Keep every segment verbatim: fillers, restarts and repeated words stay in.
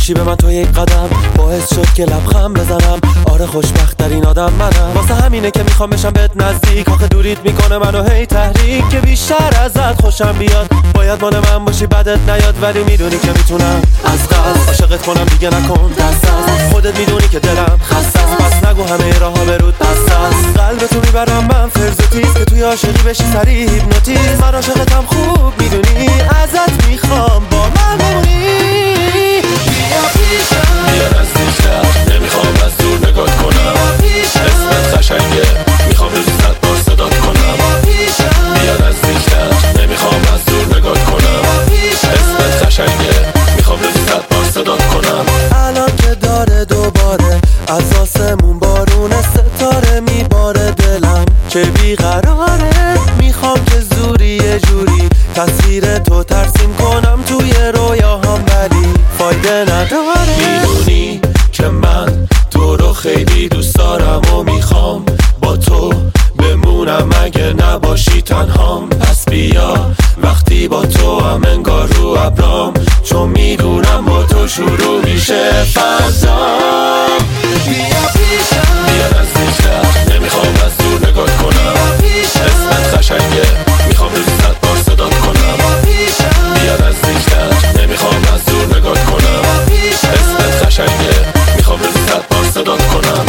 میشی به من تو یک قدم، باعث شد که لبخند بزنم. آره خوشبخت در این آدم منم، واسه همینه که میخوام بشم بهت نزدیک. آخه دوریت میکنه منو هی تحریک، که بیشتر ازت خوشم بیاد. باید مال من باشی بدت نیاد، ولی میدونی که میتونم از قصد عاشقت کنم، دیگه نکن دست از خودت. میدونی که دلم خسته است، پس نگو همه راه ها برود بست است. قلبتو میبرم من فرض و تیز، که توی عاشقی بشی سریع هیپنوتیز. من عاشقتم خوب میدونی، ازت میخوام با من بمونی. بیا پیشم، بیا نزدیکتر، نمیخوام از دور نگات کنم. اسمت قشنگه، میخوام روزی صد بار صدات کنم. بیا نزدیکتر، نمیخوام از دور نگات کنم. اسمت قشنگه، میخوام روزی صد بار صدات کنم. الان که داره دوباره از آسمون بارون ستاره میباره، دلم که بیقراره. میخوام که زوری یه جوری تصویر تو ترسیم کنم توی رویاهام، ولی فایده نداره. میدونی که من تو رو خیلی دوست دارم و میخوام با تو بمونم اگه نباشی تنهام. پس بیا وقتی با تو هم انگار رو ابرام، چون میدونم با تو شروع میشه فردا. بیا پیشم، بیا نزدیکتر، نمیخوام از دور نگات کنم. اسمت قشنگه، میخوام روزی صد بار صدات کنم. بیا نزدیکتر، نمیخوام از دور نگات کنم. اسمت قشنگه، میخوام روزی صد بار صدات کنم.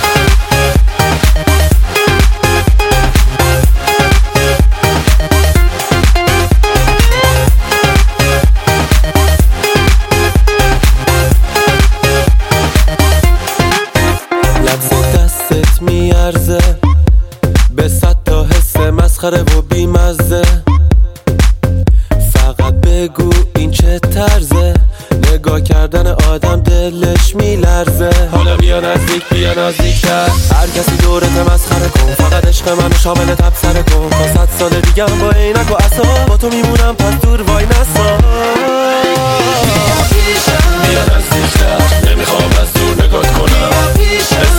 میارزه به صد تا حس مسخره و بیمزه. فقط بگو این چه طرزه، نگاه کردن آدم دلش میلرزه. حالا بیا نزدیک، بیا نزدیکتر، هر کسی دورت مسخره کن، فقط عشق منو شامل تبصره کن. تا صد سال دیگه هم با عینک و عصا با تو میمونم، پس دور وای نسا. بیا نزدیکتر، نمیخوام از دور نگات کنم.